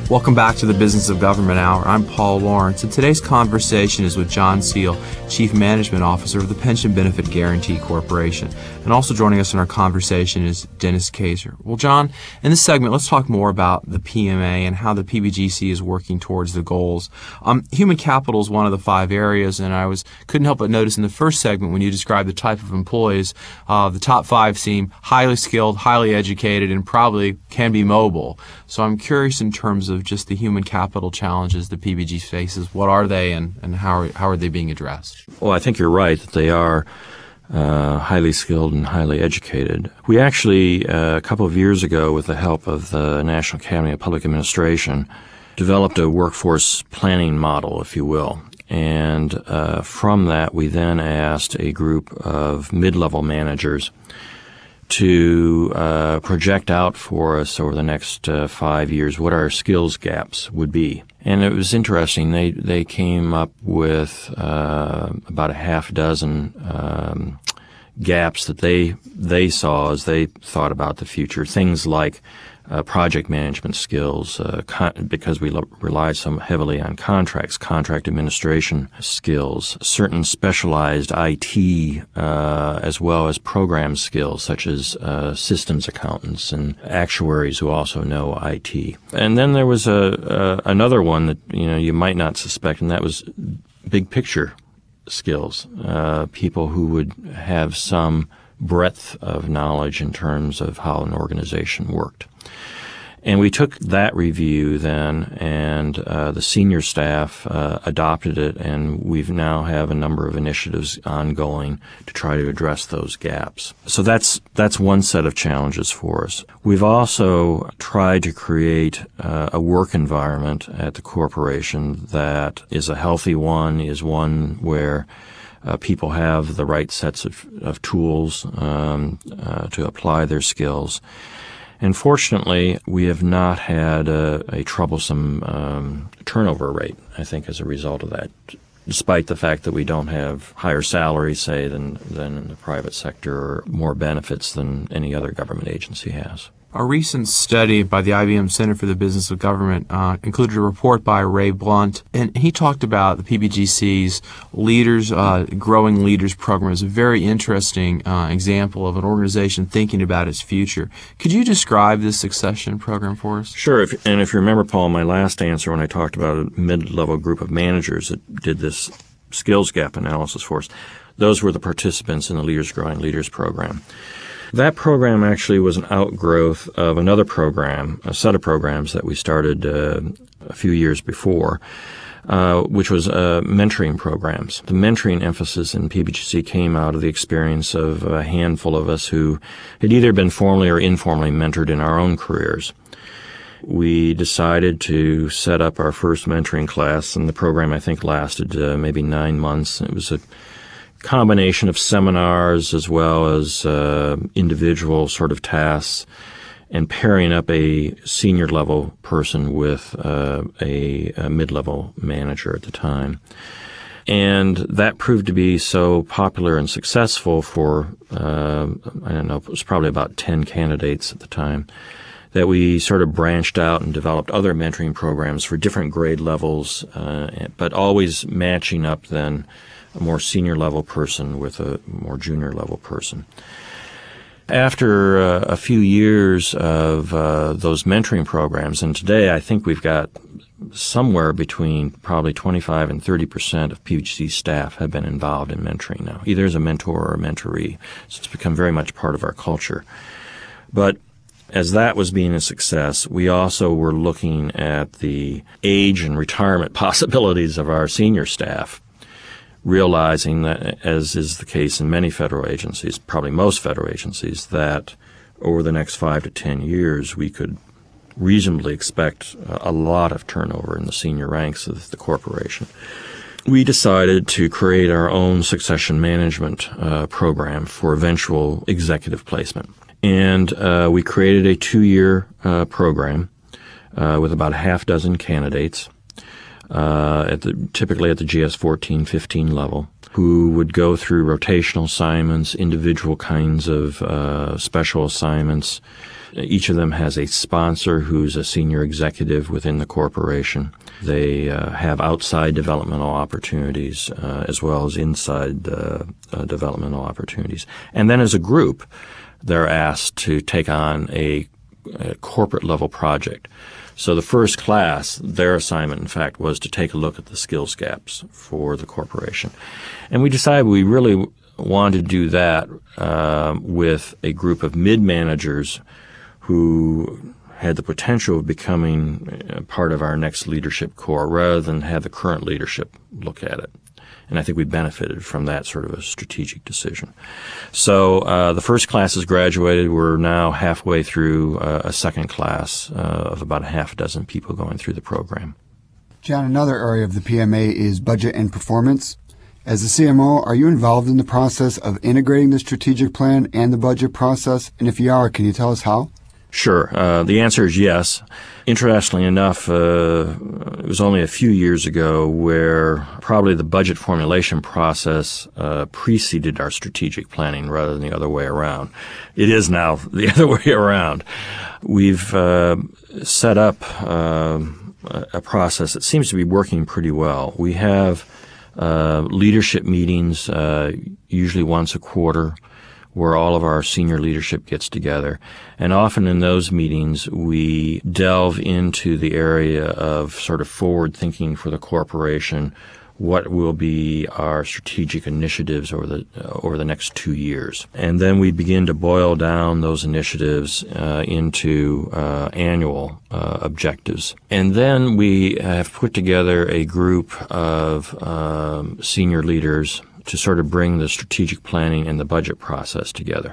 Welcome back to the Business of Government Hour. I'm Paul Lawrence, and today's conversation is with John Seal, Chief Management Officer of the Pension Benefit Guaranty Corporation. And also joining us in our conversation is Dennis Kaser. Well, John, in this segment, let's talk more about the PMA and how the PBGC is working towards the goals. Human capital is one of the 5 areas, and I couldn't help but notice in the first segment when you described the type of employees, the top 5 seem highly skilled, highly educated, and probably can be mobile. So I'm curious in terms of just the human capital challenges the PBG faces. What are they, and how are they being addressed? Well, I think you're right that they are highly skilled and highly educated. We actually, a couple of years ago, with the help of the National Academy of Public Administration, developed a workforce planning model, if you will. And from that, we then asked a group of mid-level managers to project out for us over the next 5 years what our skills gaps would be. And it was interesting. They came up with about a half dozen gaps that they saw as they thought about the future. Things like project management skills, because we relied so heavily on contracts, contract administration skills, certain specialized IT, as well as program skills, such as systems accountants and actuaries who also know IT. And then there was another one that you might not suspect, and that was big picture skills, people who would have some breadth of knowledge in terms of how an organization worked. And we took that review then, and the senior staff adopted it, and we've now have a number of initiatives ongoing to try to address those gaps. So that's one set of challenges for us. We've also tried to create a work environment at the corporation that is a healthy one, is one where people have the right sets of tools to apply their skills. And fortunately, we have not had a troublesome turnover rate, I think, as a result of that, despite the fact that we don't have higher salaries, say, than in the private sector, or more benefits than any other government agency has. A recent study by the IBM Center for the Business of Government included a report by Ray Blunt, and he talked about the PBGC's Growing Leaders program as a very interesting example of an organization thinking about its future. Could you describe this succession program for us? Sure. If you remember, Paul, my last answer when I talked about a mid-level group of managers that did this skills gap analysis for us, those were the participants in the Growing Leaders program. That program actually was an outgrowth of another program, a set of programs that we started a few years before, which was mentoring programs. The mentoring emphasis in PBGC came out of the experience of a handful of us who had either been formally or informally mentored in our own careers. We decided to set up our first mentoring class, and the program, I think, lasted maybe 9 months. It was a combination of seminars as well as individual sort of tasks, and pairing up a senior level person with a mid-level manager at the time. And that proved to be so popular and successful for, it was probably about 10 candidates at the time, that we sort of branched out and developed other mentoring programs for different grade levels, but always matching up then a more senior level person with a more junior level person. After a few years of those mentoring programs, and today I think we've got somewhere between probably 25 and 30% of PBGC staff have been involved in mentoring now, either as a mentor or a mentoree. So it's become very much part of our culture. But as that was being a success, we also were looking at the age and retirement possibilities of our senior staff, realizing that, as is the case in many federal agencies, probably most federal agencies, that over the next 5 to 10 years we could reasonably expect a lot of turnover in the senior ranks of the corporation. We decided to create our own succession management program for eventual executive placement. And we created a 2-year program with about a half dozen candidates, typically at the GS 14, 15 level, who would go through rotational assignments, individual kinds of special assignments, Each of them has a sponsor who's a senior executive within the corporation. They have outside developmental opportunities as well as inside developmental opportunities. And then as a group, they're asked to take on a corporate level project. So the first class, their assignment, in fact, was to take a look at the skills gaps for the corporation. And we decided we really wanted to do that with a group of mid-managers who had the potential of becoming part of our next leadership core rather than have the current leadership look at it. And I think we benefited from that sort of a strategic decision. So the first class has graduated. We're now halfway through a second class of about a half dozen people going through the program. John, another area of the PMA is budget and performance. As the CMO, are you involved in the process of integrating the strategic plan and the budget process? And if you are, can you tell us how? Sure. The answer is yes. Interestingly enough, it was only a few years ago where probably the budget formulation process preceded our strategic planning rather than the other way around. It is now the other way around. We've set up a process that seems to be working pretty well. We have leadership meetings usually once a quarter, where all of our senior leadership gets together. And often in those meetings, we delve into the area of sort of forward thinking for the corporation, what will be our strategic initiatives over the next 2 years. And then we begin to boil down those initiatives into annual objectives. And then we have put together a group of senior leaders to sort of bring the strategic planning and the budget process together.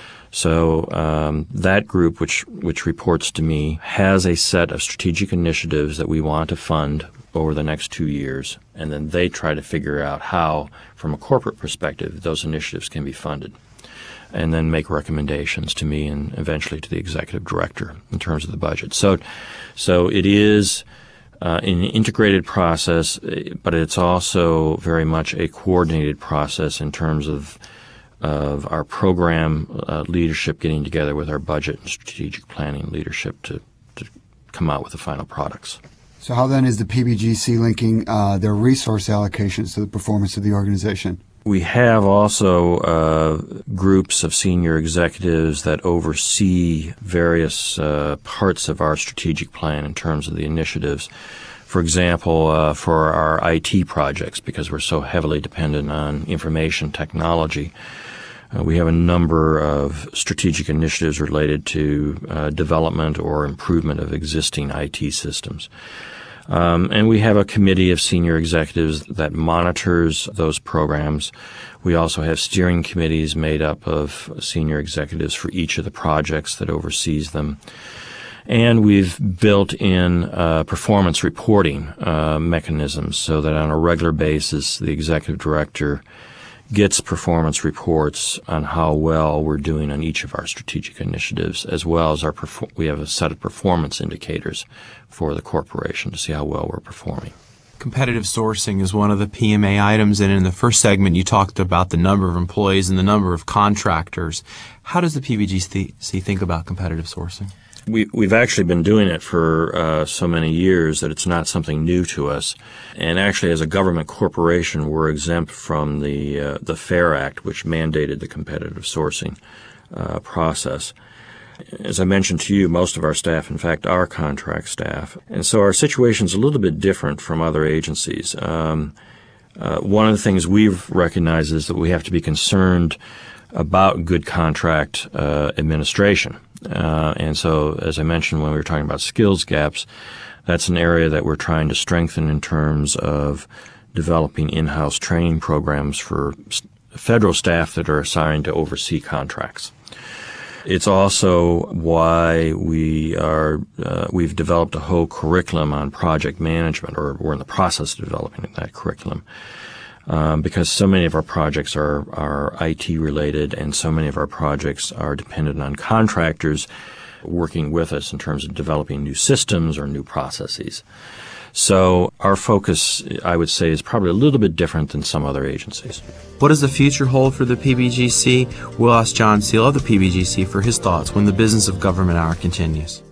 So that group, which reports to me, has a set of strategic initiatives that we want to fund over the next 2 years, and then they try to figure out how, from a corporate perspective, those initiatives can be funded, and then make recommendations to me and eventually to the executive director in terms of the budget. So it is an integrated process, but it's also very much a coordinated process in terms of our program leadership getting together with our budget and strategic planning leadership to come out with the final products. So how then is the PBGC linking their resource allocations to the performance of the organization? We have also groups of senior executives that oversee various parts of our strategic plan in terms of the initiatives. For example, for our IT projects, because we're so heavily dependent on information technology, we have a number of strategic initiatives related to development or improvement of existing IT systems. And we have a committee of senior executives that monitors those programs. We also have steering committees made up of senior executives for each of the projects that oversees them. And we've built in performance reporting mechanisms so that on a regular basis the executive director gets performance reports on how well we're doing on each of our strategic initiatives, as well as we have a set of performance indicators for the corporation to see how well we're performing. Competitive sourcing is one of the PMA items, and in the first segment you talked about the number of employees and the number of contractors. How does the PBGC think about competitive sourcing? We've actually been doing it for so many years that it's not something new to us. And actually, as a government corporation, we're exempt from the FAIR Act, which mandated the competitive sourcing process. As I mentioned to you, most of our staff, in fact, are contract staff. And so our situation's a little bit different from other agencies. One of the things we've recognized is that we have to be concerned about good contract administration. And so, as I mentioned when we were talking about skills gaps, that's an area that we're trying to strengthen in terms of developing in-house training programs for federal staff that are assigned to oversee contracts. It's also why we've developed a whole curriculum on project management, or we're in the process of developing that curriculum. Because so many of our projects are IT related, and so many of our projects are dependent on contractors working with us in terms of developing new systems or new processes. So our focus, I would say, is probably a little bit different than some other agencies. What does the future hold for the PBGC? We'll ask John Seal of the PBGC for his thoughts when the Business of Government Hour continues.